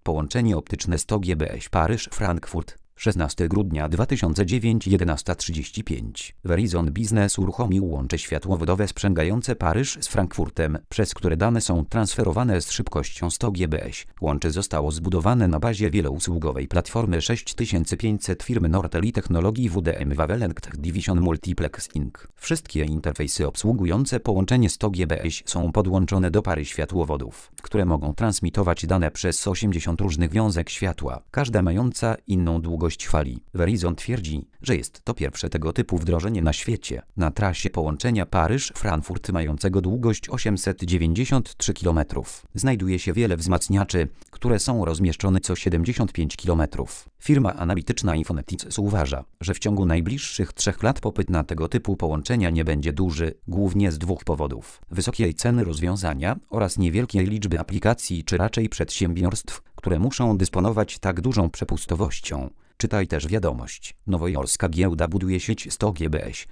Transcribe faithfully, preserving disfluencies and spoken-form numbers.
połączenie optyczne sto G B S Paryż-Frankfurt. szesnastego grudnia dwa tysiące dziewiątego, jedenasta trzydzieści pięć. Verizon Business uruchomił łącze światłowodowe sprzęgające Paryż z Frankfurtem, przez które dane są transferowane z szybkością sto G B S. Łącze zostało zbudowane na bazie wielousługowej platformy sześć tysięcy pięćset firmy Nortel i technologii W D M Wavelength Division Multiplexing. Wszystkie interfejsy obsługujące połączenie sto G B S są podłączone do pary światłowodów, które mogą transmitować dane przez osiemdziesiąt różnych wiązek światła, każda mająca inną długość fali. Verizon twierdzi, że jest to pierwsze tego typu wdrożenie na świecie. Na trasie połączenia Paryż-Frankfurt mającego długość osiemset dziewięćdziesiąt trzy kilometry znajduje się wiele wzmacniaczy, które są rozmieszczone co siedemdziesiąt pięć kilometrów. Firma analityczna Infonetics uważa, że w ciągu najbliższych trzech lat popyt na tego typu połączenia nie będzie duży, głównie z dwóch powodów: wysokiej ceny rozwiązania oraz niewielkiej liczby aplikacji czy raczej przedsiębiorstw, które muszą dysponować tak dużą przepustowością. Czytaj też wiadomość. Nowojorska giełda buduje sieć sto G B S.